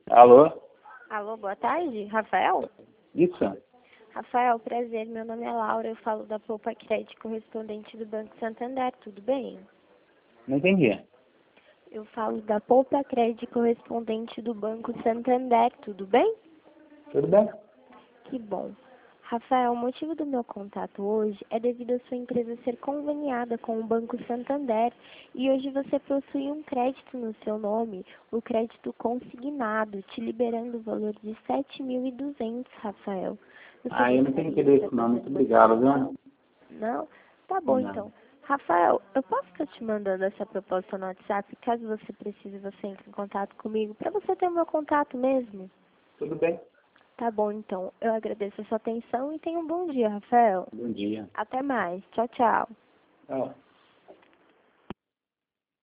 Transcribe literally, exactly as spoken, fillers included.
Alô? Alô, boa tarde, Rafael? Isso? Rafael, prazer, meu nome é Laura, eu falo da Poupa Crédito correspondente do Banco Santander, tudo bem? Não entendi. Eu falo da Poupa Crédito correspondente do Banco Santander, tudo bem? Tudo bem? Que bom. Rafael, o motivo do meu contato hoje é devido a sua empresa ser conveniada com o Banco Santander e hoje você possui um crédito no seu nome, o crédito consignado, te liberando o valor de sete mil e duzentos, Rafael. Você Ah, eu não tenho gostaria de interesse saber não. mais Muito obrigado, viu? Não? Tá bom, Não. então. Rafael, eu posso estar te mandando essa proposta no WhatsApp, caso você precise, você entre em contato comigo, para você ter o meu contato mesmo? Tudo bem? Tá bom, então. Eu agradeço a sua atenção e tenha um bom dia, Rafael. Bom dia. Até mais. Tchau, tchau. Tchau.